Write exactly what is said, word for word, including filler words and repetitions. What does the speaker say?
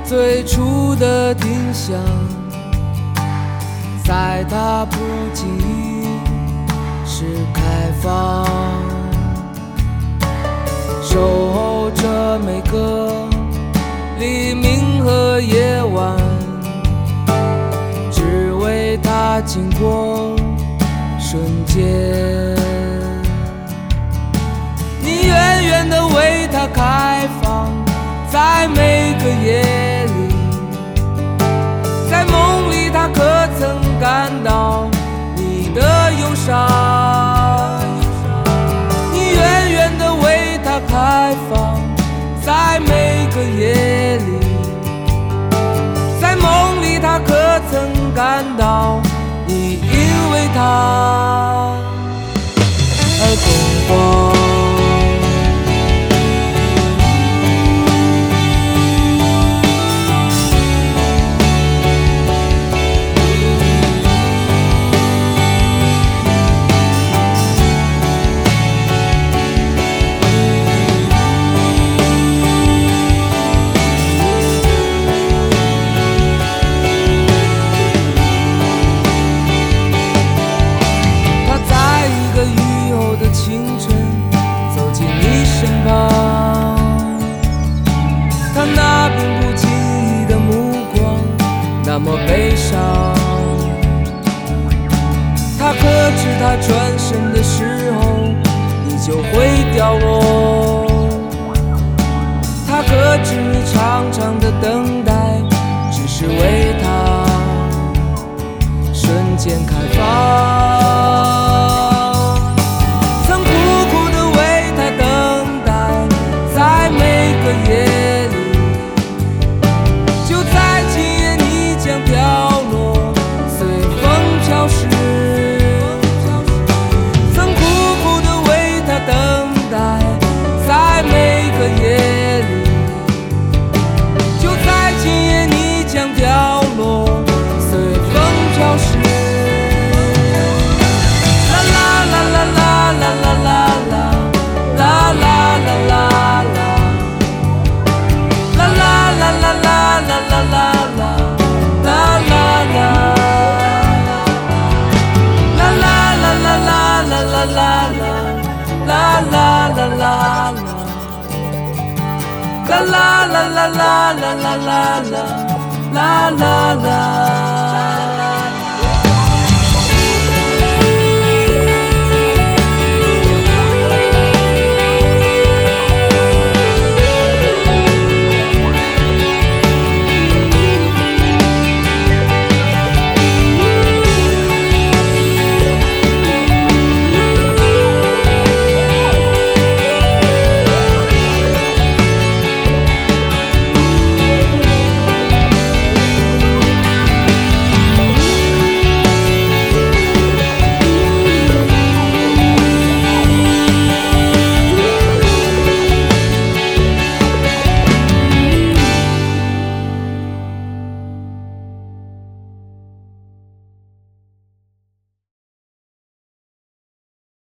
最初的丁香，在它不经意时开放，守候着每个黎明和夜晚，只为它经过瞬间。你远远地为它开放，在每个夜里，在梦里它可曾感到你的忧伤？你远远地为它开放，在每个夜里，在梦里它可曾感到你因为它而恐慌？那么悲伤，他可知他转身的时候你就会掉落，他可知你长长的等待只是为他瞬间开放，曾苦苦的为他等待，在每个夜里，飘落，随风飘逝，曾苦苦地为它等待，在每个夜里，就在今夜你将飘落，随风飘逝。啦啦啦啦啦啦啦啦啦啦啦啦啦啦，啦啦啦啦啦啦啦啦。啦啦啦啦啦啦啦，啦啦啦啦啦啦啦啦啦啦啦。